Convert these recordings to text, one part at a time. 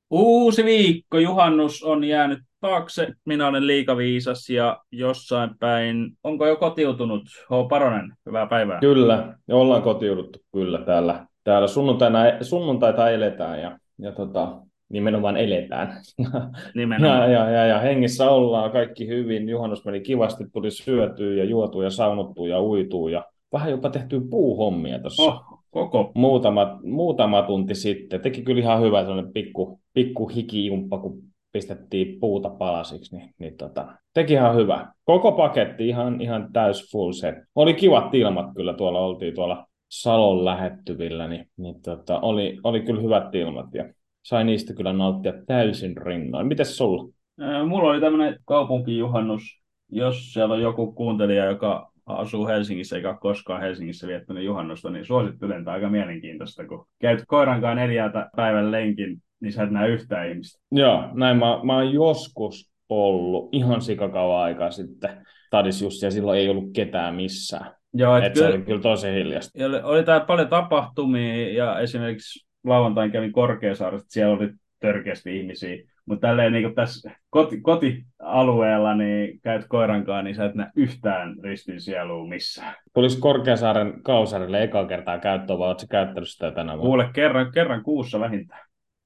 Uusi viikko, juhannus on jäänyt taakse. Minä olen liikaviisas ja jossain päin. Onko jo kotiutunut? H. Paronen, hyvää päivää. Kyllä, ja ollaan kotiuduttu kyllä täällä sunnuntaita eletään nimenomaan eletään. Nimenomaan. Ja hengissä ollaan kaikki hyvin. Juhannus meni kivasti, tuli syötyä ja juotua ja saunottua ja uitua ja vähän jopa tehtyä puuhommia tuossa Koko puu. muutama tunti sitten. Teki kyllä ihan hyvä sellainen pikku hikijumppa, kun pistettiin puuta palasiksi, teki ihan hyvä. Koko paketti ihan täys full set. Oli kivat ilmat kyllä, oltiin tuolla Salon lähettyvillä, oli kyllä hyvät ilmat ja sai niistä kyllä nauttia täysin rinnoin. Mites sulla? Mulla oli tämmöinen kaupunkijuhannus. Jos siellä on joku kuuntelija, joka asuu Helsingissä eikä ole koskaan Helsingissä viettänyt juhannusta, niin suosittelen, tämä aika mielenkiintoista, kun käyt koirankaan 4 päivän lenkin, niin sä et näe yhtään ihmistä. Joo, näin mä oon joskus ollut ihan sikakauan aikaa sitten Tadis just, ja silloin ei ollut ketään missään. Joo, että Et se kyllä oli kyllä tosi hiljasta. ja oli täällä paljon tapahtumia ja esimerkiksi lauantain kävin Korkeasaaressa, siellä oli törkeästi ihmisiä, mutta tälleen niin tässä kotialueella niin käyt koirankaan, niin sä et näe yhtään ristin sielua missään. Tulisiko Korkeasaaren Kausarille ekaa kertaa käyttöön, vai oletko käyttänyt sitä tänä vuonna? Kuule, kerran kuussa vähintään.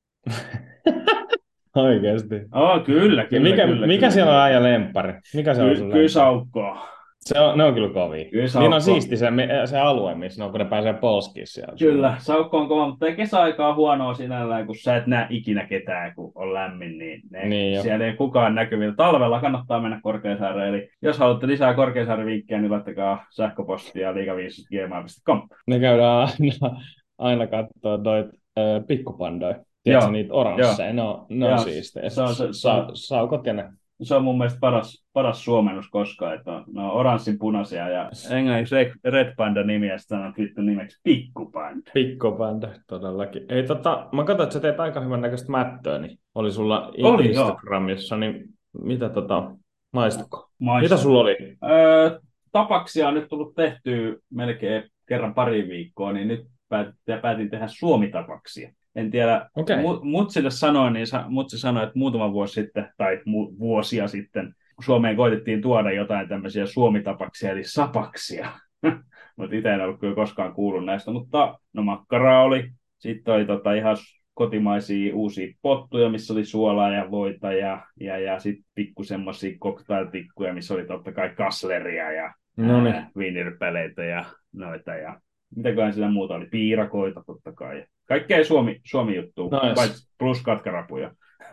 Oikeasti. Kyllä, Ja kyllä, kyllä, mikä kyllä, siellä on kyllä. äijä lemppari? Mikä se on sun Kyllä lemppari? saukkoa. Ne on kyllä kovia. Kyllä Niin on saukkoa. siisti se alue, missä ne on, kun ne pääsee polskiin siellä Kyllä, suunnalla. saukko on kova, mutta ei kesäaikaa huonoa sinällään, kun sä et näe ikinä ketään, kun on lämmin, niin Niin jo. siellä ei kukaan näkyvillä. Talvella kannattaa mennä Korkeasaareen, eli jos haluatte lisää Korkeasaaren-vinkkejä, niin laittakaa sähköpostia liigaviisut@gmail.com. Ne käydään aina katsoa noita pikkupandoja. Tiedätkö, Joo, niitä joo, oransseja, ne on joo, siistejä. Saukot ja ne. se on mun mielestä paras suomennus koskaan, että ne on oranssin punaisia ja englanniksi Red Panda nimi ja sitten sanoo vittu nimeksi Pikkupanda. Pikkupanda, todellakin. Ei, mä katsoin, että sä teet aika hyvän näköistä mättöä, niin oli sulla Oli joo, Instagramissa, niin mitä maistuko? Mitä maistuu. sulla oli? Tapaksia on nyt tullut tehtyä melkein kerran pari viikkoa, niin nyt päätin tehdä suomitapaksia. En tiedä, Okei. Okay. Mutsille sanoin, niin Mutsi sanoi, että muutama vuosi sitten, tai vuosia sitten, Suomeen koitettiin tuoda jotain tämmöisiä suomitapaksia, eli sapaksia. Mutta itse en ollut kyllä koskaan kuullut näistä, mutta no makkaraa oli. Sitten oli ihan kotimaisia uusia pottuja, missä oli suolaa ja voita ja sitten pikku semmoisia cocktailtikkuja, missä oli totta kai kasleria ja No niin. viinirpeleitä ja noita ja mitäköhän sitä muuta oli, piirakoita totta kai. Kaikkea Suomi juttua, Nice. paitsi plus katkarapuja.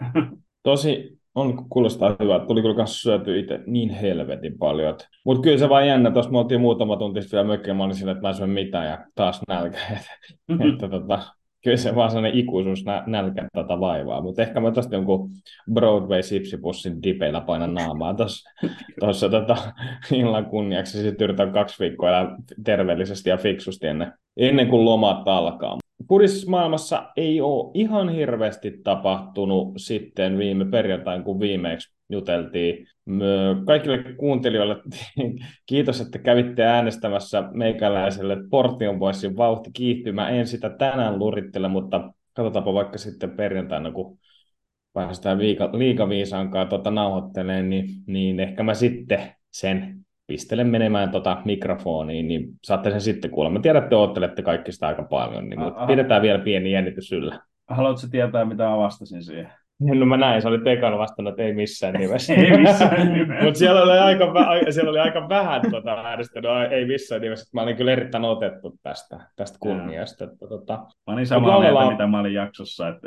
Kuulostaa hyvältä. Tuli kyllä kanssa syöty itse niin helvetin paljon. Mutta kyllä se vaan jännä. Tuossa me oltiin muutama tunti sitten vielä mökkiä. Mä olin sillä, että mä en syö mitään ja taas nälkä. Kyllä se vaan sellainen ikuisuus nälkä vaivaa. Mutta ehkä mä tosta jonkun Broadway-sipsipussin dipeillä painan naamaa tuossa illan kunniaksi. Sitten yritän 2 viikkoa elää terveellisesti ja fiksusti ennen kuin lomat alkaa. Pudismaailmassa ei ole ihan hirveästi tapahtunut sitten viime perjantain, kun viimeksi juteltiin. Kaikille kuuntelijoille kiitos, että kävitte äänestämässä meikäläiselle Portion Boysin vauhti kiihtyy. Mä en sitä tänään lurittele, mutta katsotaanpa vaikka sitten perjantaina, kun päästään liikaviisankaan nauhoittelemaan, niin ehkä mä sitten sen pistelen menemään mikrofoniin, niin saatte sen sitten kuulla. Mä tiedän, että te oottelette kaikki sitä aika paljon, mutta pidetään vielä pieni jännitys yllä. Haluatko tietää, mitä mä vastasin siihen? No mä näin, se oli Pekan vastannut, että ei missään nimessä. Ei missään nimessä. Mutta siellä oli aika vähän äänestänyt, ei missään nimessä. Mä olin kyllä erittäin otettu tästä kunniasta. Mä olin samaa mieltä, mitä mä olin jaksossa. Että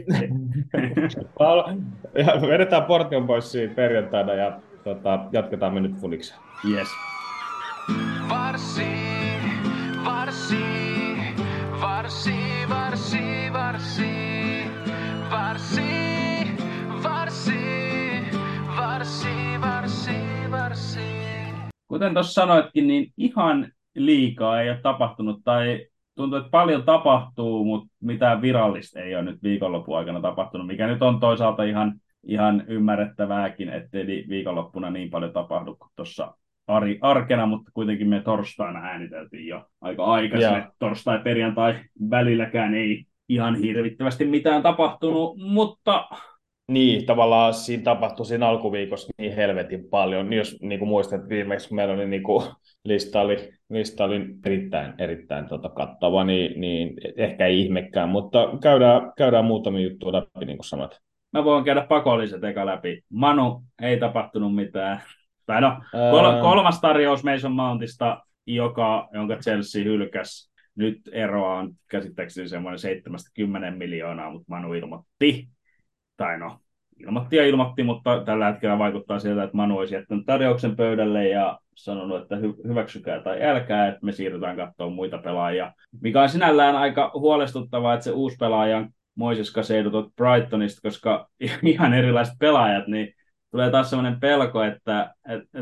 vedetään Portion Boysia perjantaina ja jatketaan me nyt funiksen. Yes. Varsi, varsi, varsi, varsi, varsi, varsi, varsi, varsi, varsi, varsi. Kuten tuossa sanoitkin, niin ihan liikaa ei ole tapahtunut, tai tuntuu, että paljon tapahtuu, mutta mitään virallista ei ole nyt viikonlopun aikana tapahtunut, mikä nyt on toisaalta ihan ymmärrettävääkin, ettei viikonloppuna niin paljon tapahdu kuin tuossa arkena, mutta kuitenkin me torstaina ääniteltiin jo aika aikaisin. Torstai-perjantai välilläkään ihan hirvittävästi mitään tapahtunut, mutta Niin, tavallaan siinä tapahtui siinä alkuviikossa niin helvetin paljon. Niin jos niin kuin muistat, että viimeksi kun meillä oli niin kuin, lista oli erittäin kattava, niin ehkä ei ihmekään, mutta käydään muutamia juttuja läpi, niin kuin sanoit. mä voin käydä pakolliset eka läpi. Manu, ei tapahtunut mitään. Tai no, Öö, kolmas tarjous Mason Mountista, jonka Chelsea hylkäsi. Nyt eroa on käsittääkseni semmoinen 70 miljoonaa, mutta Manu ilmoitti. Tai no, ilmoitti ja ilmoitti, mutta tällä hetkellä vaikuttaa siltä, että Manu olisi jättänyt tarjouksen pöydälle ja sanonut, että hyväksykää tai älkää, että me siirrytään katsomaan muita pelaajia. Mikä on sinällään aika huolestuttavaa, että se uusi pelaaja on Moises Caicedo Brightonista, koska ihan erilaiset pelaajat, niin tulee taas sellainen pelko, että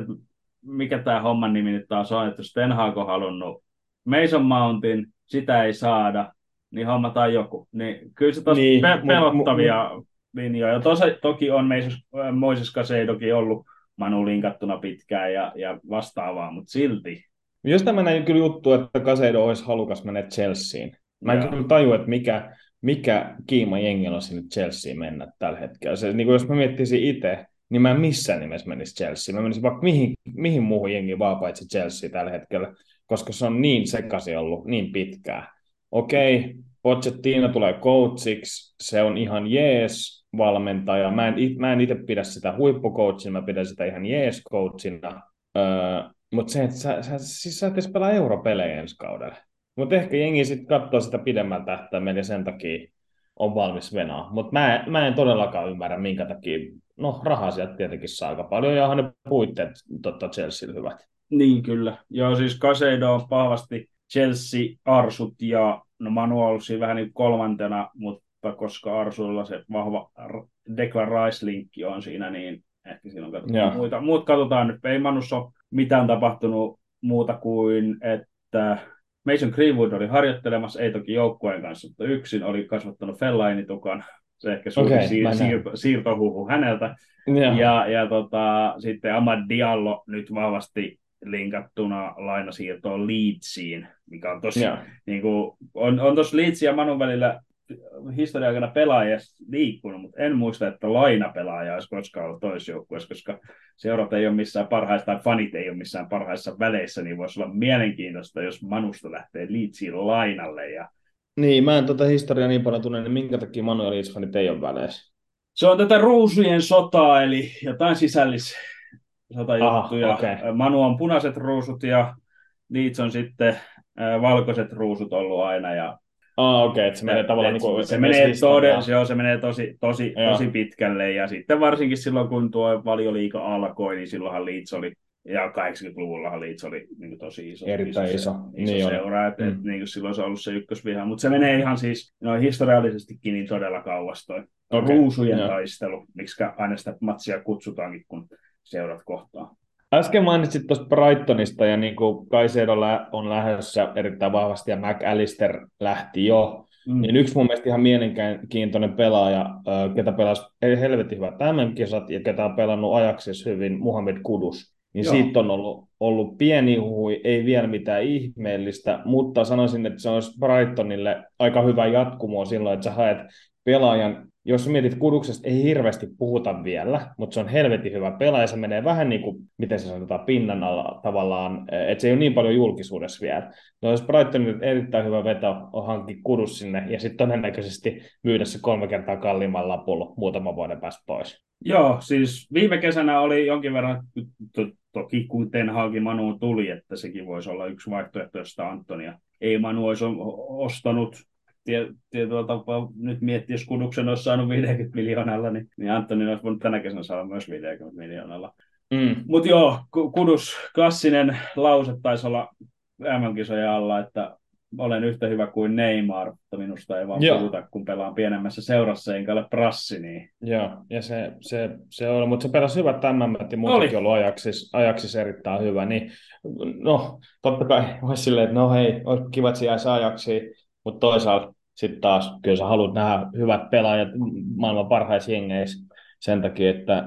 mikä tämä homman nimi nyt taas on, että jos Ten Hag on halunnut Mason Mountin, sitä ei saada, niin hommataan joku. Niin kyllä se taas niin, pelottavia linjoja. Toki on Moises Caicedokin ollut Manu linkattuna pitkään ja vastaavaa, mutta silti. jos tämmöinen kyllä juttu, että Caicedo olisi halukas mennä Chelseain. Mä en Joo. kyllä tajua, että mikä kiima jengillä on sinne Chelseain mennä tällä hetkellä. Se, niin kuin jos mä miettisin itse, niin mä en missään nimessä menisi Chelsea. Mä menisin vaikka mihin muuhun jengiin vaan paitsi Chelsea tällä hetkellä, koska se on niin sekaisin ollut niin pitkään. Okei, Pochettino tulee coachiksi, se on ihan jees valmentaja. Mä en itse pidä sitä huippucoachina, mä pidän sitä ihan jees coachina. Mutta se, että sä et edes pelaa europelejä ensi kaudella. Mutta ehkä jengi sitten katsoo sitä pidemmällä tähtäimellä ja sen takia on valmis venaa. Mutta mä en todellakaan ymmärrä, minkä takia. No, rahaa sieltä tietenkin saa aika paljon, ja onhan ne puitteet Chelsealla hyvät. Niin kyllä. Joo, siis Caicedo on vahvasti Chelsea-arsut ja no Manu on ollut siinä vähän niin kolmantena, mutta koska Arsuilla se vahva Declan Rice-linkki on siinä, niin ehkä siinä on katsottu muita. Muut katsotaan nyt. Ei Manussa ole mitään tapahtunut muuta kuin, että Mason Greenwood oli harjoittelemassa, ei toki joukkueen kanssa, mutta yksin oli kasvattanut Fellaini-tukan. Se ehkä suurin siirtohuhu häneltä. Sitten Amad Diallo nyt vahvasti linkattuna lainasiirtoon Leedsiin, mikä on tosi, niin kuin, on tuossa Leedsin ja Manun välillä historian aikana pelaajia liikkunut, mutta en muista, että lainapelaaja olisi koskaan ollut toisjoukkueessa, koska seurat ei ole missään parhaissa, tai fanit ei ole missään parhaissa väleissä, niin voisi olla mielenkiintoista, jos Manusta lähtee Leedsiin lainalle. Niin, mä en historiaa niin paljon tunne, niin minkä takia Manu ja Leeds-fanit ei ole väleissä? Se on tätä ruusujen sotaa, eli jotain sisällissotajuttuja. Okay. Manu on punaiset ruusut ja Leeds on sitten valkoiset ruusut ollut aina. Ja okei, että se menee tavallaan se menee tosi pitkälle. Ja sitten varsinkin silloin, kun tuo Valioliiga alkoi, niin silloinhan Leeds oli, ja 80-luvullahan Leeds oli niin tosi iso. Erittäin iso niin seura, että niin silloin se on ollut se ykkösviha. Mutta se menee ihan siis historiallisestikin niin todella kauas toi ruusujen taistelu, miksi aina sitä matsia kutsutaankin, kun seurat kohtaa. Äsken mainitsit tuosta Brightonista, ja niin kuin Caicedo on lähdössä erittäin vahvasti, ja McAllister lähti jo. Niin yksi mun mielestä ihan mielenkiintoinen pelaaja, ketä pelasi helvetin hyvät MM-kisat, ja ketä on pelannut Ajaxissa hyvin, Mohamed Kudus. Niin siitä on ollut pieni huhui, ei vielä mitään ihmeellistä, mutta sanoisin, että se olisi Brightonille aika hyvä jatkumo silloin, että sä haet pelaajan, jos mietit Kuduksesta, ei hirveästi puhuta vielä, mutta se on helvetin hyvä pelaaja, se menee vähän niin kuin, miten se sanotaan, pinnan alla tavallaan, että se ei ole niin paljon julkisuudessa vielä. No jos Brightonille erittäin hyvä veto on hankki Kudus sinne, ja sitten todennäköisesti myydä se 3 kertaa kalliimman lapulla muutaman vuoden päästä pois. Joo, siis viime kesänä oli jonkin verran, toki kun Ten Hagin Manu tuli, että sekin voisi olla yksi vaihtoehto, josta Antonia ei Manu olisi ostanut. Tietyllä tapaa nyt miettiä, jos Kuduksen olisi saanut 50 miljoonalla, niin Antoni olisi voinut tänä kesänä saada myös 50 miljoonalla. Mutta joo, Kudus, klassinen lause taisi olla MM-kisojen alla, että olen yhtä hyvä kuin Neymar, mutta minusta ei vaan puhuta, kun pelaan pienemmässä seurassa, enkä ole prassi. Niin. Joo, ja se oli, mutta se pelasi hyvät MM, ja muutenkin ollut Ajaxissa erittäin hyvä. Niin, no, totta kai olisi silleen, että no hei, olisi kiva, että se jäisi Ajaxiin, mutta toisaalta sitten taas kyllä sä haluat nähdä hyvät pelaajat maailman parhaissa jengeissä sen takia, että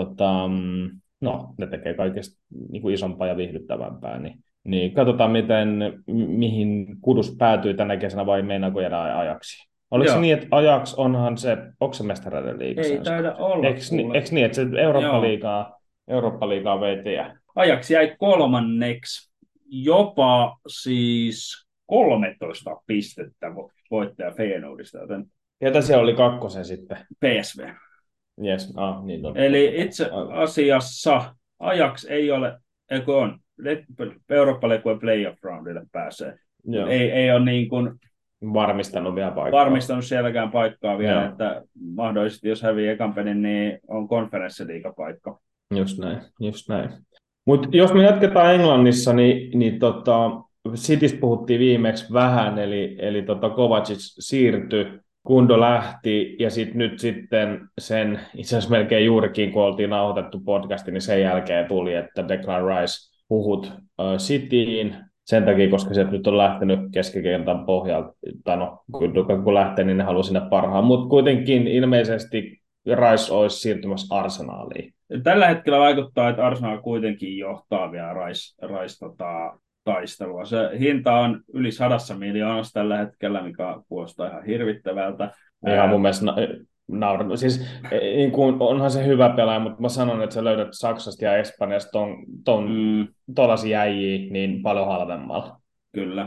ne tekee kaikesta niin kuin isompaa ja viihdyttävämpää. Niin katsotaan, mihin Kudus päätyy tänä kesänä vai meinaako jäädä Ajaxiin. Oliko se Joo. niin, että Ajax onhan se, onko se mestareiden liigassa? Ei taida olla, Eikö kuule. niin, että se Joo. Eurooppa-liigaa vei tie? Ajax jäi kolmanneksi, jopa siis 13 pistettä voittaja Feyenoordista, joten Ketä siellä oli kakkosen sitten? PSV. Yes, niin totta. Eli itse asiassa Ajax ei ole, eikö on, Eurooppa-liigan playoff-roundille pääsee. Joo. Ei ole niin kuin varmistanut vielä paikkaa. varmistanut sielläkään paikkaa vielä, Joo. että mahdollisesti jos hävii ekan pelin, niin on konferenssiliigapaikka. Just näin. Mutta jos me jatketaan Englannissa, niin Citystä puhuttiin viimeksi vähän, eli Kovacic siirtyi, Kundo lähti, ja nyt sitten sen, itse asiassa melkein juurikin, kun oltiin nauhoitettu podcasti, niin sen jälkeen tuli, että Declan Rice puhut Cityin, sen takia, koska sieltä nyt on lähtenyt keskikentän pohjalta, tai no, kun lähtee, niin ne haluaa sinne parhaan, mutta kuitenkin ilmeisesti Rice olisi siirtymässä Arsenaaliin. Tällä hetkellä vaikuttaa, että Arsenal kuitenkin johtaa vielä taistelua. Se hinta on yli 100 miljoonasta tällä hetkellä, mikä kuulostaa ihan hirvittävältä. Ihan mun mielestä nauran. Siis niin kuin, onhan se hyvä pelaaja, mutta mä sanon, että sä löydät Saksasta ja Espanjasta tuollaisia jäjiä niin paljon halvemmalla. Kyllä.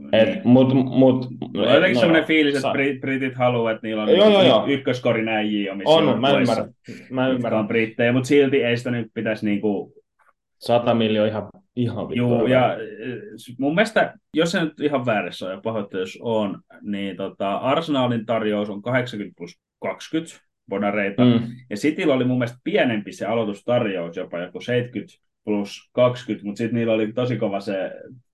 On jotenkin sellainen fiilis, että britit haluaa, että niillä on ykköskorin äijiä omissa joukkueissa. Mä ymmärrän. Brittejä, mutta silti ei sitä nyt pitäisi niinku 100 miljoonaa ihan vittua. Joo, ja mun mielestä, jos se nyt ihan väärässä on, ja pahoittaa jos on, niin Arsenalin tarjous on 80+20 bonareita, ja Cityllä oli mun mielestä pienempi se aloitustarjous, jopa joku 70+20, mutta sitten niillä oli tosi kova se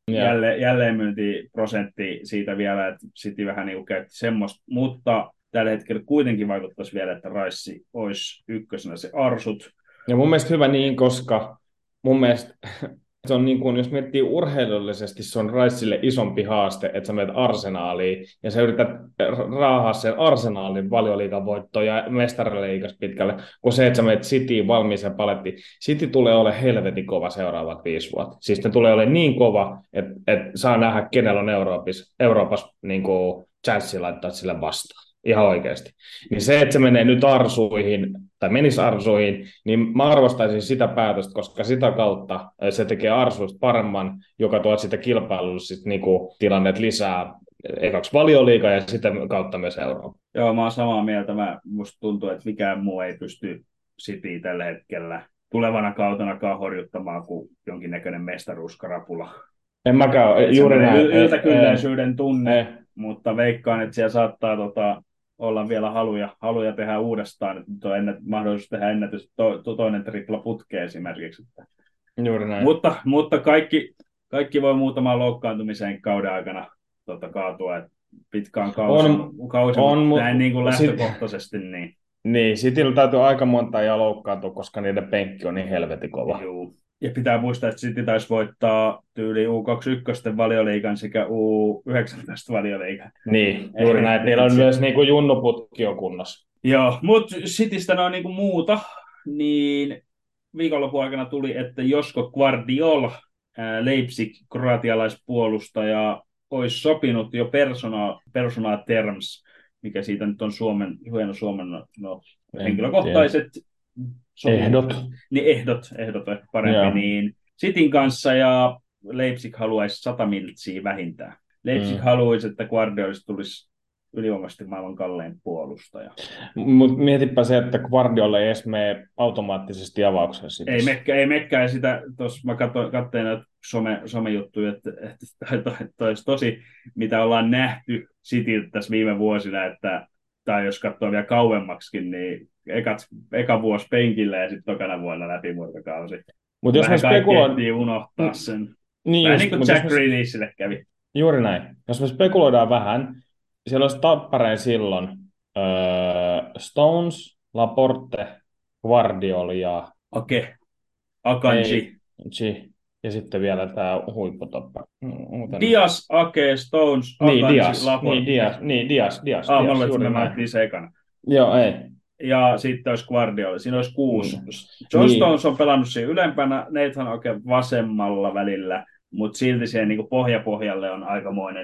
jälleenmyyntiprosentti siitä vielä, että City vähän niin kuin käytti semmoista, mutta tällä hetkellä kuitenkin vaikuttaisi vielä, että Rice olisi ykkösenä se arsut. Ja mun mielestä hyvä niin, koska mun mielestä se on niin kuin, jos miettii urheilullisesti, se on Ricelle isompi haaste, että sä menet Arsenaaliin ja sä yrität raahaa sen Arsenaalin Valioliigan voittoon ja mestariliigas pitkälle, kun se, että sä menet Cityin valmiiseen palettiin. City tulee olemaan helvetin kova seuraavat 5 vuotta. Siis ne tulee olemaan niin kova, että saa nähdä, kenellä on Euroopassa niin kuin chanssi laittaa sille vastaan. Ihan oikeasti. Niin se, että se menee nyt arsuihin, tai menisi arsuihin, niin mä arvostaisin sitä päätöstä, koska sitä kautta se tekee arsuista paremman, joka tuo sitä kilpailullisesti niin tilanneet lisää ekaksi Valioliigaa ja sitä kautta myös Euroopan. Joo, mä oon samaa mieltä. Musta tuntuu, että mikään muu ei pysty Cityä tällä hetkellä tulevana kautenakaan horjuttamaan kuin jonkinnäköinen mestaruuskarapula. En mäkään, juuri näin. Yltäkylläisyyden tunne, mutta veikkaan, että siellä saattaa olla vielä haluja tehdä uudestaan, että on mahdollisuus tehdä ennätys toinen tripla putke esimerkiksi. Juuri näin. Mutta kaikki voi muutamaan loukkaantumiseen kauden aikana kaatua, että pitkään kausi, mutta näin niin kuin lähtökohtaisesti. Niin, Cityllä täytyy aika monta ja loukkaantua, koska niiden penkki on niin helvetin kova. Joo. Ja pitää muistaa, että City taisi voittaa tyyli U21 Valioliigan sekä U19 Valioliigan. Niin, juuri näin. Niillä on myös niin kuin junnuputki on kunnossa. Joo, mutta Citystä noin niin kuin muuta, niin viikonlopun aikana tuli, että Josko Guardiola, Leipzig, kroatialaispuolustaja, olisi sopinut jo personal terms, mikä siitä nyt on henkilökohtaiset ehdot. Niin ehdot on parempi. Joo. Niin Cityn kanssa ja Leipzig haluaisi 100 miltsiä vähintään. Leipzig haluaisi, että Guardiolista tulisi ylivoimaisesti maailman kallein puolustaja. Mutta mietipä se, että Guardiola ei edes mene automaattisesti avauksessa. Ei mekkään sitä. Tuossa mä katsoin näitä somejuttuja, että olisi tosi, mitä ollaan nähty Cityltä tässä viime vuosina, tai jos katsoo vielä kauemmaksikin, niin eka vuosi penkillä ja sitten tokana vuonna läpimurtokausi. Mutta jos me spekuloidaan unohtaa sen. Niin, vähän niin kuin Jack Grealishille kävi. Juuri näin. Jos me spekuloidaan vähän, siellä olisi Tappareen silloin Stones, Laporte, Guardiola ja Akanji. Ja sitten vielä tämä huipputoppa. Diaz, Ake, Stones, Akanji, Laporte. Diaz. Mä luulen, että me mainittiin se ekana. Joo, ei. Ja sitten olisi Guardiola. Siinä olisi 6. John Stones on pelannut siinä ylempänä, Nathan Ake vasemmalla välillä, mutta silti siihen niin pohjalle on aikamoinen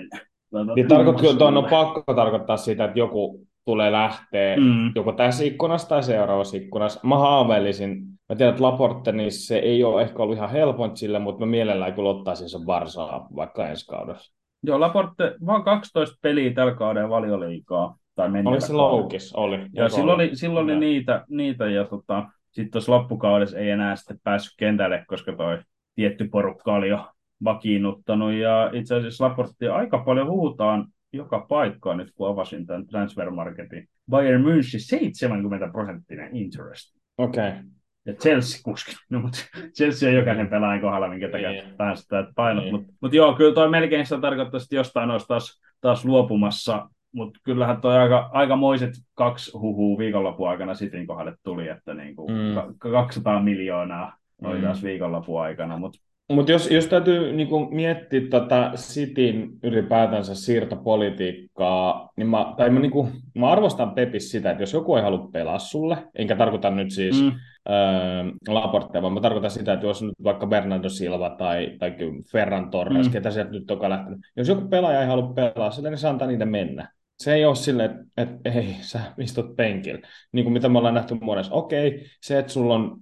Niin tuon on pakko tarkoittaa sitä, että joku tulee lähteä joko tässä ikkunassa tai seuraavassa ikkunassa. Mä haaveilisin, mä tiedän, että Laporte, niin se ei ole ehkä ollut ihan helpoin sille, mutta mä mielellään kyllä ottaisin sen Barsaa vaikka ensi kaudella. Joo, Laporte, vaan 12 peliä tällä kaudella Valioliigaa. Oli se loukis, oli. Ja silloin oli niitä ja sitten tuossa loppukaudessa ei enää sitten päässyt kentälle, koska toi tietty porukka oli jo vakiinnuttanut. Ja itse asiassa Laporttia aika paljon huutaan joka paikkaan nyt, kun avasin tämän transfermarketin. Bayern München 70% interest. Okei. Okay. Ja Chelsea 60. No, mutta Chelsea on jokaisen pelaajan kohdalla, minkä takia päästään painot. Mutta joo, kyllä toi melkein sitä tarkoittaa, että jostain olisi taas luopumassa. Mutta kyllähän toi aikamoiset 2 huhua viikonlopun aikana Cityn kohdalle tuli, että niinku 200 miljoonaa oli taas viikonlopun aikana. Mutta jos täytyy niinku miettiä Cityn ylipäätänsä siirtopolitiikkaa, niin mä arvostan Pepis sitä, että jos joku ei halua pelaa sulle, enkä tarkoita nyt siis Laportea, vaan mä tarkoitan sitä, että jos nyt vaikka Bernardo Silva tai Ferran Torres, ketä sieltä nyt on lähtenyt, jos joku pelaaja ei halua pelaa sille, niin se antaa niitä mennä. Se ei ole silleen, että ei, sä istut penkillä. Niin kuin mitä me ollaan nähty monessa. Okei, se, että sulla on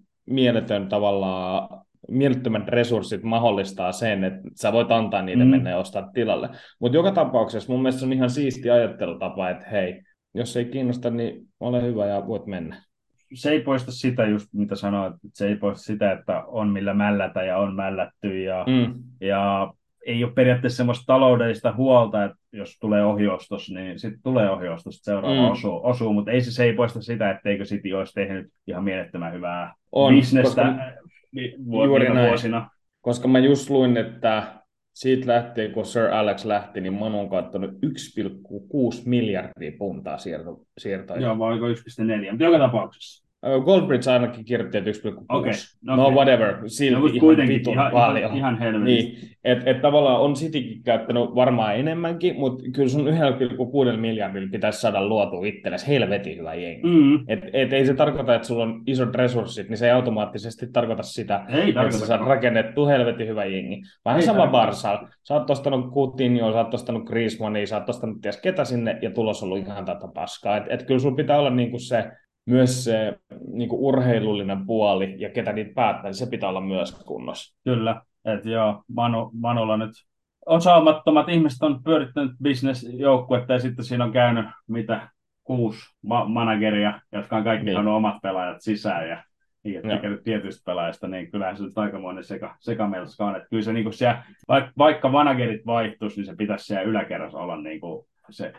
mielettömät resurssit mahdollistaa sen, että sä voit antaa niiden mennä ja ostaa tilalle. Mutta joka tapauksessa mun mielestä se on ihan siisti ajattelutapa, että hei, jos ei kiinnosta, niin ole hyvä ja voit mennä. Se ei poista sitä just, mitä sanoit, että se ei poista sitä, että on millä mällätä ja on mällätty ja ei ole periaatteessa semmoista taloudellista huolta, että jos tulee ohiostos, niin sitten tulee ohiostos, seuraava osuu, mutta se ei poista sitä, etteikö City olisi tehnyt ihan mielettömän hyvää bisnestä vuosina. Koska mä just luin, että siitä lähtien, kun Sir Alex lähti, niin Manu on kattonut 1,6 miljardia puntaa siirtoja. Joo, vai oliko 1,4, mutta joka tapauksessa. Goldbridge ainakin kirjoitti, että 1,6. Okay. No whatever, silti ihan vitun paljon. Ihan helvetin. Niin, että tavallaan on Citykin käyttänyt varmaan enemmänkin, mutta kyllä sun 1,6 miljardilla pitäisi saada luotua itsellesi helvetin hyvä jengi. Et ei se tarkoita, että sulla on isot resurssit, niin se ei automaattisesti tarkoita sitä, että sä saat rakennettua helvetin hyvä jengi. Vähän sama Barsalla. Sä oot ostanut Coutinhoa, sä oot ostanut Griezmannia, sä oot ostanut ties ketä sinne, ja tulos on ollut ihan tätä paskaa. Et kyllä sulla pitää olla niinku se myös se niin kuin urheilullinen puoli ja ketä niitä päättää, niin se pitää olla myös kunnossa. Kyllä, että joo, Manulla nyt on saumattomat ihmiset on pyörittänyt bisnesjoukkuetta ja sitten siinä on käynyt 6 manageria, jotka on kaikki saanut omat pelaajat sisään ja tykännyt tietyistä pelaajista, niin kyllähän se on aikamoinen sekamelska on. Että kyllä se, niin kuin siellä, vaikka managerit vaihtuisi, niin se pitäisi siellä yläkerrassa olla niin kuin se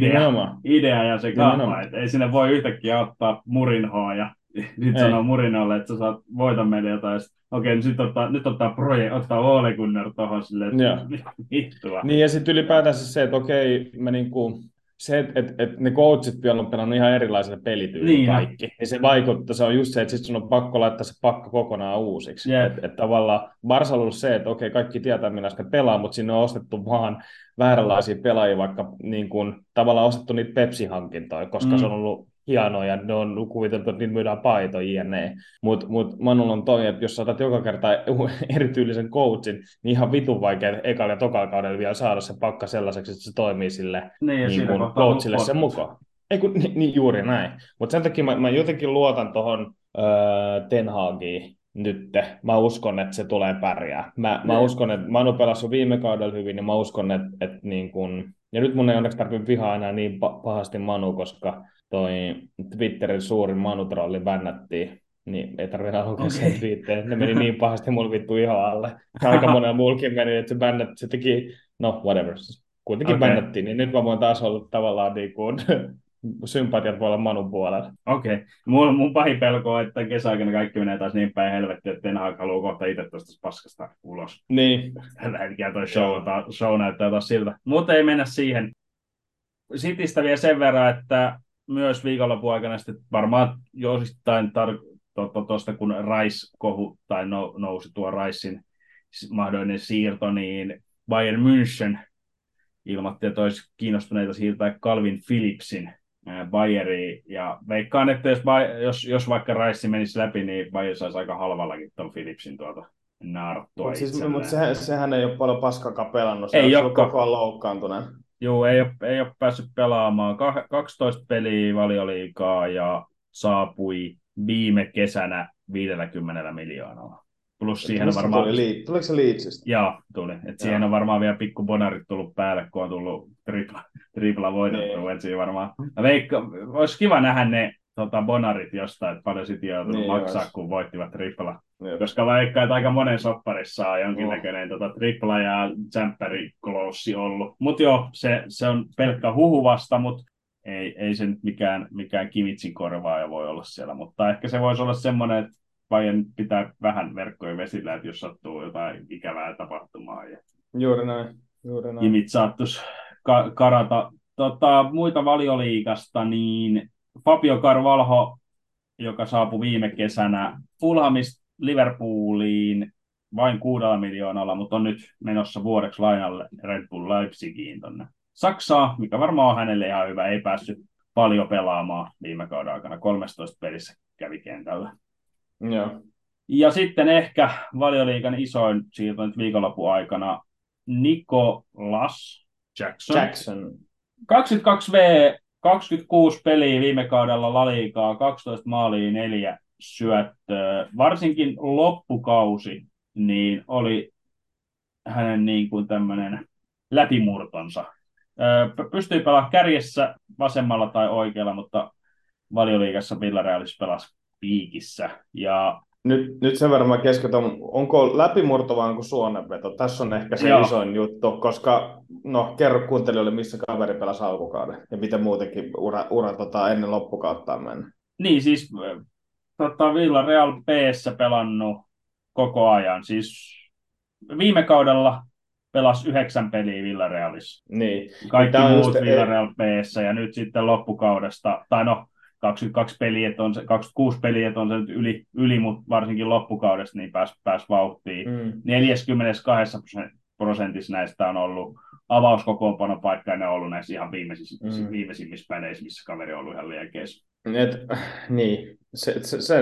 idea ja se kaava, että ei sinne voi yhtäkkiä ottaa Murinhoa ja nyt sanoo Murinolle, että sä saat voita meille jotain. Okei, nyt ottaa Ole Gunnar tuohon silleen, vittua. Niin ja sitten ylipäätänsä se, että okei, me niinku, se, että ne coachit vielä on pelannut ihan erilaiselle pelityylille kaikki. Ja se vaikuttaa, se on just se, että sitten sun on pakko laittaa se pakka kokonaan uusiksi. Että tavallaan Barsalla on ollut se, että okei, kaikki tietää millaista pelaa, mutta sinne on ostettu vaan vääränlaisia pelaajia, vaikka niin kun, tavallaan ostettu niitä Pepsi-hankintoja, koska se on ollut hienoa ja ne on kuviteltu, että niitä myydään paitoja jne. Mutta Manulla on toi, että jos saatat joka kerta erityylisen coachin, niin ihan vitun vaikea ekalla ja tokalla kaudella vielä saada se pakka sellaiseksi, että se toimii sille niin coachille sen mukaan. Ei kun, niin juuri näin. Mutta sen takia mä jotenkin luotan tuohon Ten Hagiin nyt. Mä uskon, että se tulee pärjää. Mä uskon, että Manu pelasi jo viime kaudella hyvin, ja mä uskon, että niin kun, ja nyt mun ei onneksi tarvitse vihaa enää niin pahasti Manu, koska toi Twitterin suurin Manu-trolli bännättiin, niin ei tarvitse alkaa sen twiitteen. Ne meni niin pahasti mulla vittu ihan alle. Aika monella muullakin meni, että se teki, no whatever, kuitenkin bännättiin, niin nyt mä voin taas olla tavallaan niin kuin sympatiat voi olla Manun puolella. Okei. Mun pahin pelko on, että kesäaikana kaikki menee taas niin päin helvettiä, että Ten Hag haluaa kohta itse tuosta paskasta ulos. Niin. Tällä hetkellä toi show näyttää taas siltä. Mutta ei mennä siihen. Citystä vielä sen verran, että myös viikonlopun aikana sitten varmaan jostain tuosta kun Rice-kohu tai nousi tuo Ricein mahdollinen siirto, niin Bayern München ilmoitti, että olisi kiinnostuneita siirtää Calvin Phillipsin Bayeriin. Ja veikkaan, että jos vaikka Rice menisi läpi, niin Bayern saisi aika halvallakin tuon Phillipsin tuolta naarttua itselleen. Mutta sehän ei ole paljon paskakaan pelannut. Ei ole koko ajan loukkaantuneen. Joo, ei ole päässyt pelaamaan. 12 peliä Valioliigaa ja saapui viime kesänä 50 miljoonalla. Plus Että siihen on mistä varmaan, tuli? Tuliko se Leedsistä? joo, tuli. Et siihen on Joo. varmaan vielä pikku bonarit tullut päälle, kun on tullut tripla voitettu. Niin. Et siinä varmaan, olisi kiva nähdä ne bonarit jostain, että paljon sitten joutunut Niin maksaa, olisi. kun voittivat tripla. Jep. Koska vaikka että aika monen sopparissa on jonkinnäköinen tripla ja tsemppäri kloussi ollut. Mutta joo, se on pelkkä huhu vasta, mutta ei se nyt mikään Kimitsin korvaaja voi olla siellä. Mutta ehkä se voisi olla semmoinen, että Bayern pitää vähän verkkoja vesillä, että jos sattuu jotain ikävää tapahtumaa. Ja Juuri näin. Kimit saattuisi karata. Muita Valioliigasta, niin Fabio Carvalho, joka saapui viime kesänä Fulhamista Liverpooliin vain 6 miljoonalla, mutta on nyt menossa vuodeksi lainalle Red Bull Leipzigiin tuonne Saksaan, mikä varmaan on hänelle ihan hyvä. Ei päässyt paljon pelaamaan viime kauden aikana. 13 pelissä kävi kentällä. Joo. Ja Ja sitten ehkä Valioliigan isoin siirto nyt viikonlopun aikana Nicolas Jackson. 22V, 26 peliä viime kaudella La Ligaa, 12 maalia, 4 syöttöä. Varsinkin loppukausi niin oli hänen niin kuin tämmöinen läpimurtonsa. Pystyi pelaamaan kärjessä vasemmalla tai oikealla, mutta Valioliigassa Villarealissa pelasi piikissä. Ja nyt sen verran mä keskityn, onko läpimurto vai onko suonenveto? Tässä on ehkä se isoin juttu, koska kerro kuuntelijoille, missä kaveri pelasi alkukauden ja miten muutenkin ura ennen loppukautta on mennyt. Niin siis Villarreal B:ssä pelannut koko ajan. Siis viime kaudella pelasi 9 peliä Villarealissa. Niin. Kaikki muut Villarreal B:ssä ja nyt sitten loppukaudesta, 22 peliä, 26 peliä, on se nyt yli mutta varsinkin loppukaudesta niin pääsi vauhtiin. 42% näistä on ollut avauskokoonpanopaikka, ja ne on ollut näissä ihan viimeisimmissä peleissä, missä kaveri on ollut ihan liekeissä. Niin, sen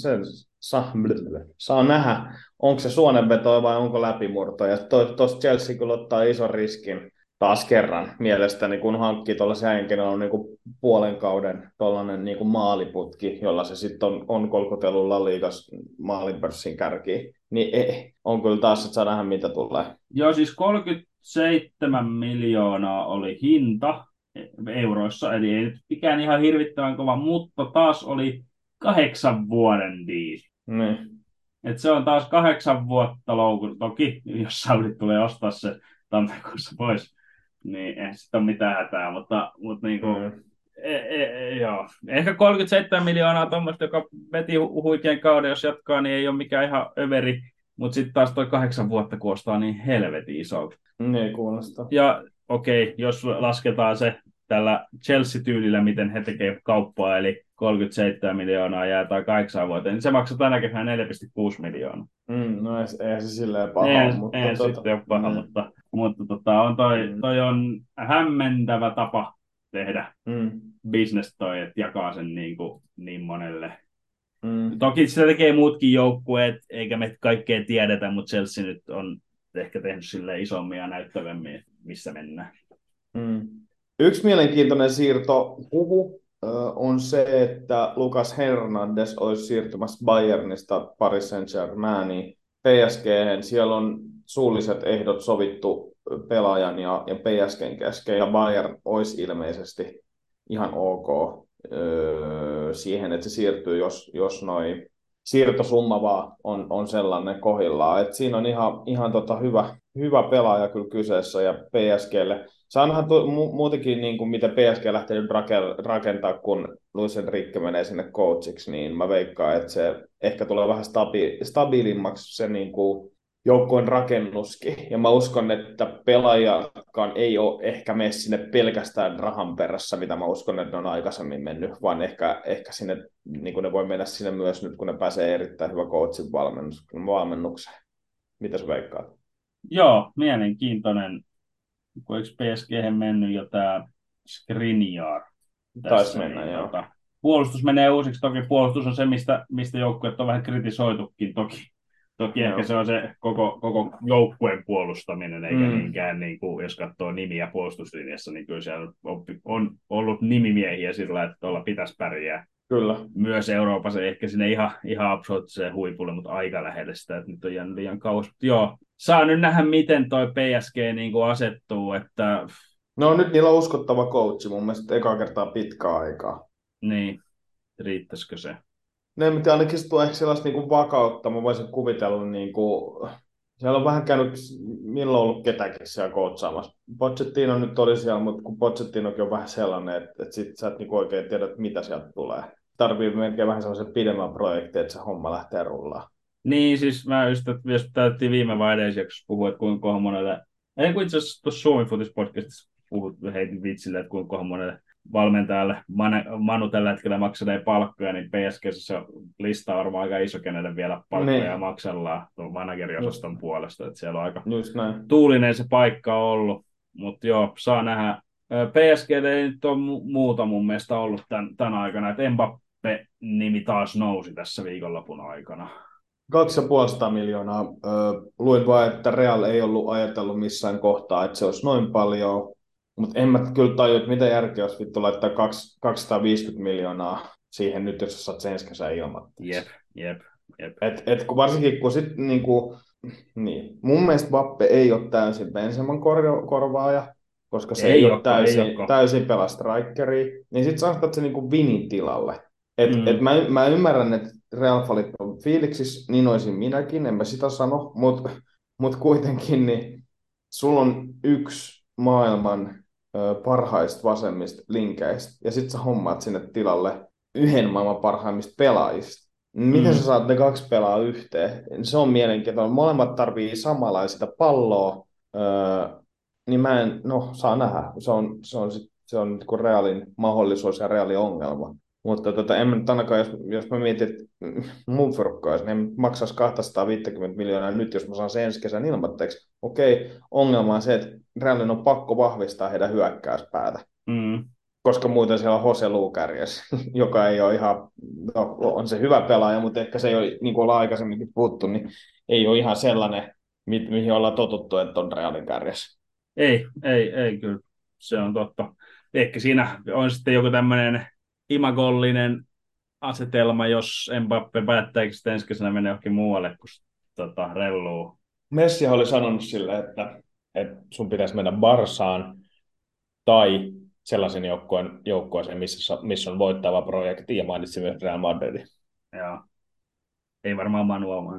saa nähdä, onko se suonenveto vai onko läpimurto. Ja tuossa Chelsea kyllä ottaa ison riskin taas kerran mielestäni, kun hankkii tuollaisen henken, on niin kuin puolen kauden tuollainen niin kuin maaliputki, jolla se sitten on kolkutellut La Ligas maalinpörssin kärkiin. Niin on kyllä taas, että saa nähdä mitä tulee. Joo, siis 37 miljoonaa oli hinta euroissa, eli ei nyt mikään ihan hirvittävän kova, mutta taas oli 8 vuoden diili. Niin. Et se on taas 8 vuotta loukun. Toki, jos Saudi tulee ostaa se tammikuussa pois, niin ei sitten ole mitään hätää, mutta niin kuin, joo. Ehkä 37 miljoonaa tuommoista, joka veti huikean kauden, jos jatkaa, niin ei ole mikään ihan överi, mutta sitten taas toi 8 vuotta kuulostaa niin helvetin isolta. Niin kuulostaa. Ja okei, jos lasketaan se tällä Chelsea-tyylillä, miten he tekevät kauppaa, eli 37 miljoonaa jää tai 8 vuoteen, niin se maksaa tänä kesänä 4,6 miljoonaa. No eihän se silleen paha. Eihän sitten ole paha, mutta on toi on hämmentävä tapa tehdä business toi, että jakaa sen niin monelle. Toki sitä tekee muutkin joukkueet, eikä me kaikkea tiedetä, mutta Chelsea nyt on ehkä tehnyt silleen isommin ja näyttävämmin, missä mennään. Yksi mielenkiintoinen siirtohuhu on se, että Lucas Hernandez olisi siirtymässä Bayernista Paris Saint-Germainiin PSG:hen. Siellä on suulliset ehdot sovittu pelaajan ja PSG:n kesken, ja Bayern olisi ilmeisesti ihan ok siihen, että se siirtyy, jos noi siirtosumma vaan on sellainen kohdillaan. Et siinä on ihan hyvä pelaaja kyllä kyseessä ja PSGlle. Saanhan muutenkin, niin kuin miten PSG lähtee nyt rakentaa, kun Luis Enrique menee sinne coachiksi, niin mä veikkaan, että se ehkä tulee vähän stabiilimmaksi se niin kuin joukkueen rakennuskin. Ja mä uskon, että pelaajakaan ei ole ehkä mene sinne pelkästään rahan perässä, mitä mä uskon, että ne on aikaisemmin mennyt, vaan ehkä sinne, niin kuin ne voi mennä sinne myös nyt, kun ne pääsee erittäin hyvä coachin valmennukseen. Mitä sä veikkaat? Joo, mielenkiintoinen. Kun eikö PSG mennyt jo tämä Skriniar? Taisi mennä, joo. Puolustus menee uusiksi. Toki puolustus on se, mistä joukkueet on vähän kritisoitukin toki. Toki Joo. ehkä se on se koko joukkueen puolustaminen, eikä Mm. niinkään, niin kuin, jos katsoo nimiä puolustuslinjassa, niin kyllä siellä on ollut nimimiehiä sillä, että tuolla pitäisi pärjää. Kyllä. Myös Euroopassa, ehkä sinne ihan absoluuttiseen huipulle, mutta aika lähelle sitä, että nyt on jäänyt liian kauas. Mutta joo, saa nyt nähdä, miten toi PSG niin kuin asettuu, että No nyt niillä on uskottava coachi, mun mielestä eka kertaa pitkään aikaa. niin, riittäisikö se? Ne, mitä ainakin se tuo ehkä sellaista niin kuin vakautta, mä voisin kuvitella, niin kuin, siellä on vähän käynyt, milloin on ollut ketäkin siellä coachaamassa. Pochettino nyt oli siellä, mutta kun Pochettinokin on vähän sellainen, että sit sä et niin oikein tiedä, että mitä sieltä tulee. Tarvii melkein vähän sellaisen pidemmän projektin, että se homma lähtee rullaan. Niin, siis mä just, että jos täytyy viime vai edellisjaksossa puhua, että kuinka monelle, ei kun itse asiassa tuossa Suomi Futispodcastissa heitin vitsille, että kuinka monelle valmentajalle Manu tällä hetkellä maksaneet palkkoja, niin PSG:ssä lista on varmaan aika iso, kenelle vielä palkkoja Niin. maksellaan tuon manageriosaston puolesta, että siellä on aika Just näin. tuulinen se paikka ollut, mutta joo, saa nähdä. PSG:lle ei nyt ole muuta mun mielestä ollut tämän aikana, että Mbappé-nimi taas nousi tässä viikonlopun aikana. 250 miljoonaa. Luin vain, että Real ei ollut ajatellut missään kohtaa, että se olisi noin paljon. Mutta en mä kyllä tajua, että mitä järkeä olisi vittu laittaa 250 miljoonaa siihen nyt, jos sä saat sen ensi kesän ilmatteeksi. Jep. Kun varsinkin kun sit niinku, niin. Mun mielestä Bappe ei ole täysin Benzeman korvaaja, koska se ei ole täysin pelaa strikeria, niin sit sä astat se niinku Vinin tilalle. Mä ymmärrän, että Real-falit on fiiliksissä, niin olisin minäkin, en mä sitä sano, mutta kuitenkin niin sulla on yksi maailman parhaista vasemmista linkeistä, ja sit sä hommaat sinne tilalle yhden maailman parhaimmista pelaajista. Miten sä saat ne kaksi pelaa yhteen? Se on mielenkiintoinen. Molemmat tarvii samanlaista palloa, niin saa nähdä. Se on niin kuin Realin mahdollisuus ja Realin ongelma. Mutta en mä nyt ainakaan, jos mä mietin, että mun fyrkkaa, niin en maksaisi 250 miljoonaa nyt, jos mä saan sen ensi kesän ilmatteeksi. Okei, ongelma on se, että Realin on pakko vahvistaa heidän hyökkäyspäätä. Koska muuten siellä on Jose Lukärjes, joka ei ole ihan, on se hyvä pelaaja, mutta ehkä se ei ole, niin kuin ollaan aikaisemminkin puhuttu, niin ei ole ihan sellainen, mihin ollaan totuttu, että on Realin kärjessä. Ei kyllä, se on totta. Ehkä siinä on sitten joku tämmöinen imagollinen asetelma, jos Mbappé päättääkö sitten ensi kesänä menee johonkin muualle kuin relluu. Messi oli sanonut sille, että sun pitäisi mennä Barsaan tai sellaisen joukkueeseen, missä on voittava projekti, ja mainitsin myös Real Madridin. Joo. Ei varmaan Manu omaa.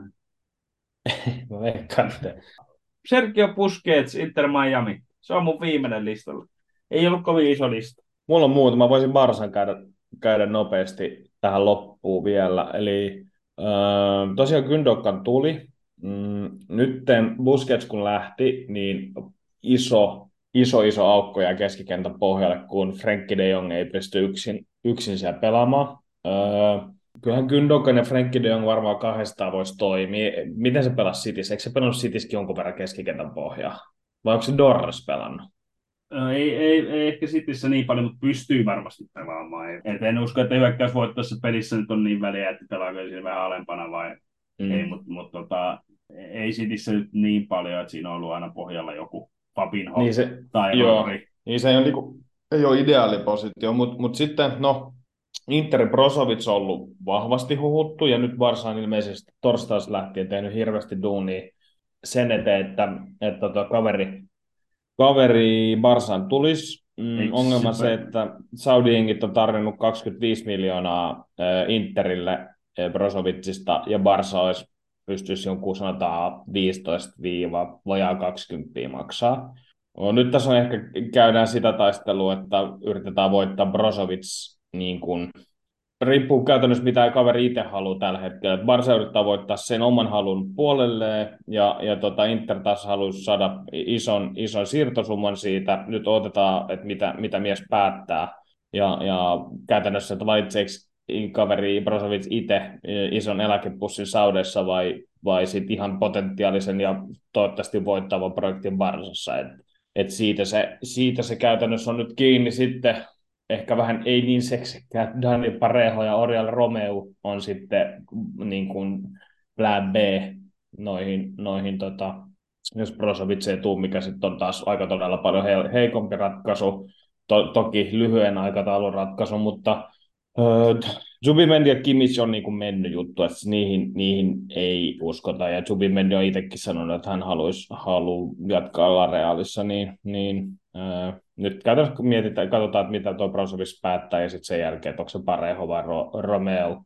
Mä veikkaan. Sergio Busquets, Inter Miami. Se on mun viimeinen listalla. Ei ollut kovin iso lista. Mulla on muuta. Mä voisin Barsan käydä nopeasti tähän loppuun vielä. Eli tosiaan Gündogan tuli. Nyt Busquets kun lähti, niin iso aukko jää keskikentän pohjalle, kun Frenkie de Jong ei pysty yksin siellä pelaamaan. Kyllähän Gündogan ja Frenkie de Jong varmaan kahdestaan voisi toimia. Miten se pelasi Cityssä? Eikö se pelannut Cityskin jonkun verran keskikentän pohjaa? Vai onko se Dorras pelannut? Ei ehkä Cityssä niin paljon, mutta pystyy varmasti pelaamaan. Et en usko, että hyökkäysvoittoissa pelissä nyt on niin väliä, että pelaako siinä vähän alempana vai ei, mutta ei Cityssä nyt niin paljon, että siinä on ollut aina pohjalla joku Fabinho tai Rodri. Niin se ei ole ideaali positio, mutta sitten Interin Brozovic on ollut vahvasti huhuttu, ja nyt Barsa on ilmeisesti torstaista lähtien tehnyt hirveästi duunia sen eteen, että kaveri Barsaan tulisi. Ongelma se, että Saudi-Engit on tarjonnut 25 miljoonaa Interille Brozovicista, ja Barsa pystyisi jonkun sanotaan 15-20 maksaa. Nyt tässä on ehkä käydään sitä taistelua, että yritetään voittaa Brozovic niin kuin riippuu käytännössä mitä kaveri itse haluaa tällä hetkellä. Barca yrittää voittaa sen oman halun puolelleen ja Inter taas haluaisi saada ison siirtosumman siitä. Nyt odotetaan, että mitä mies päättää ja käytännössä, että valitseeko kaveri Brozovic itse ison eläkepussin Saudessa vai sitten ihan potentiaalisen ja toivottavasti voittavan projektin Barcassa. Et siitä se käytännössä on nyt kiinni sitten. Ehkä vähän ei niin seksikkäät Dani Parejo ja Oriol Romeu on sitten niin kuin plan B, noihin jos Brozovic ei tule, mikä sitten on taas aika todella paljon heikompi ratkaisu, toki lyhyen aikataulun ratkaisu, mutta Zubimendi ja Kimmich on niin kuin mennyt juttu, että niihin ei uskota, ja Zubimendi on itsekin sanonut, että hän haluaa jatkaa Larealissa, nyt käytännössä kun katsotaan, että mitä tuo Brozovic päättää, ja sitten sen jälkeen, että onko se Parejo vai Romeo,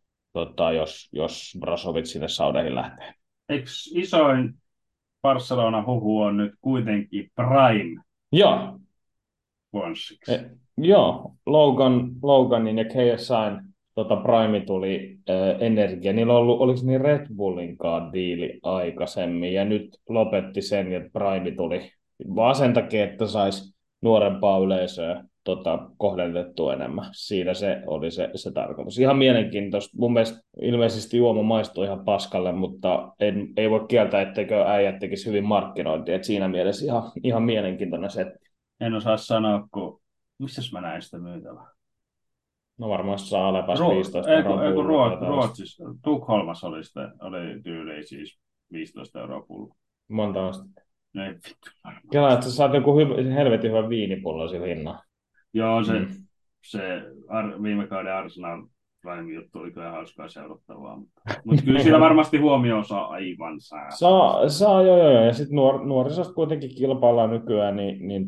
jos Brozovic sinne Saudeihin lähtee. Eikö isoin Barcelona huhu on nyt kuitenkin Prime Joo. Wonsiksi? Joo, Loganin ja KSI:n Prime tuli Energia. Niillä on ollut, oliko niin Red Bullinkaan diili aikaisemmin, ja nyt lopetti sen, että Prime tuli vaan sen takia, että saisi nuorempaa yleisöä kohdennettua enemmän. Siinä se oli se tarkoitus. Ihan mielenkiintoista. Mun mielestä ilmeisesti juoma maistuu ihan paskalle, mutta ei voi kieltää, etteikö äijät tekisi hyvin markkinointia. Et siinä mielessä ihan mielenkiintoinen setti. En osaa sanoa, kun missäs mä näin sitä myytävää? No varmaan saa Alepas 15 Ruotsissa. Tukholmassa oli tyyliin siis 15 € pullo. Monta astetta. No ei vittu varmaan. Kela, että sä saat joku helvetin hyvä viinipullo sillä hinnalla. Joo, se viime kauden Arsenal Prime-juttu oli kyllä hauskaa seurattavaa. Mutta kyllä sillä varmasti huomioon saa aivan sää. Saa joo. Ja sitten nuorisosta kuitenkin kilpaillaan nykyään, niin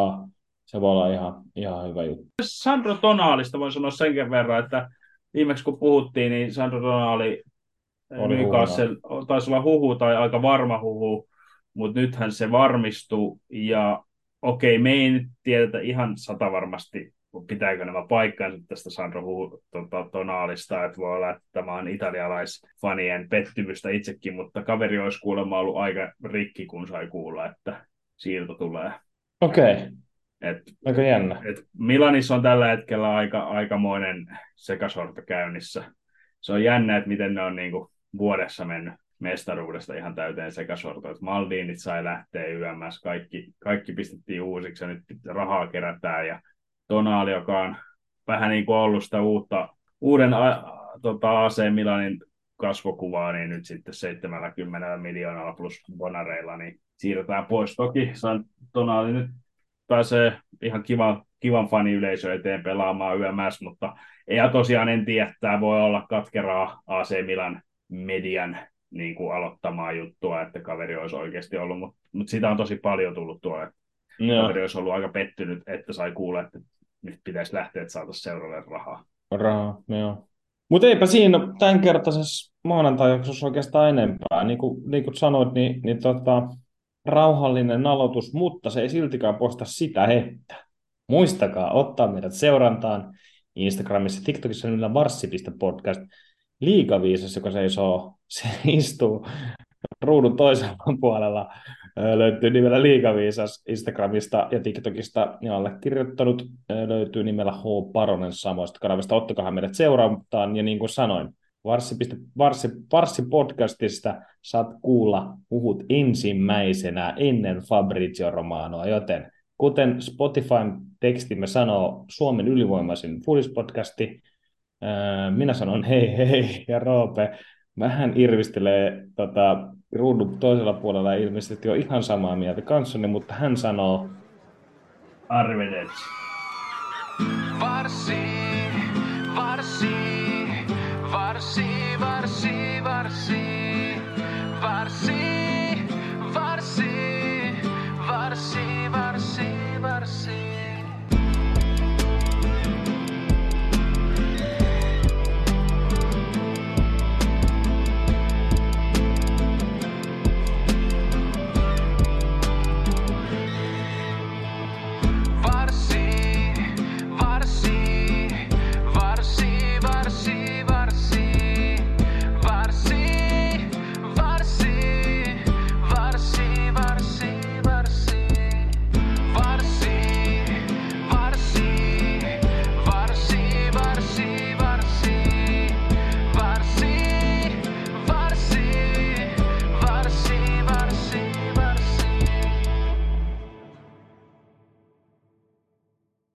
se voi olla ihan hyvä juttu. Sandro Tonaalista voin sanoa senkin verran, että viimeksi kun puhuttiin, niin Sandro Tonali Newcastle taisi olla huhu tai aika varma huhu, mutta nythän se varmistui ja okei, me ei nyt tiedetä ihan satavarmasti, pitääkö nämä paikkaansa tästä Sandro Tonaalista, että voi olla, että tämä on italialaisfanien pettymystä itsekin, mutta kaveri olisi kuulemma ollut aika rikki, kun sai kuulla, että siirto tulee. Okei. Aika jännä. Milanissa on tällä hetkellä aikamoinen sekasorto käynnissä. Se on jännä, että miten ne on niin kuin vuodessa mennyt mestaruudesta ihan täyteen sekasorto. Että Maldinit sai lähteä YMS, kaikki pistettiin uusiksi ja nyt rahaa kerätään. Ja Tonali, joka on vähän niin kuin ollut sitä uuden AC Milanin kasvokuvaa, niin nyt sitten 70 miljoonalla plus bonareilla niin siirretään pois. Toki Tonali nyt pääsee ihan kivan faniyleisö eteen pelaamaan YMS, mutta tosiaan en tiedä, että tämä voi olla katkeraa AC Milan median niin kuin aloittamaa juttua, että kaveri olisi oikeasti ollut, mutta siitä on tosi paljon tullut tuolla. Kaveri olisi ollut aika pettynyt, että sai kuulla, että nyt pitäisi lähteä, että saataisiin seuraavalle rahaa. Joo. Mutta eipä siinä tämänkertaisessa maanantai-jaksossa oikeastaan enempää. Niin kuin sanoit, niin rauhallinen aloitus, mutta se ei siltikään poista sitä, että muistakaa ottaa meidät seurantaan Instagramissa, TikTokissa niillä varssi.podcast. Liigaviisas, joka se istuu ruudun toisella puolella, löytyy nimellä Liigaviisas Instagramista ja TikTokista, ja allekirjoittanut löytyy nimellä H. Paronen samoista kanavista. Ottakahan meidät seurantaan, ja niin kuin sanoin, Varssi-podcastista saat kuulla huhut ensimmäisenä ennen Fabrizio Romanoa, joten kuten Spotifyn tekstimme sanoo, Suomen ylivoimaisin Foodispodcasti, minä sanon hei, ja Roope vähän irvistelee ruudun toisella puolella ilmeisesti jo ihan samaa mieltä kanssani, mutta hän sanoo Arrivederci. Varssi, varssi, varssi, varssi, varssi, varssi.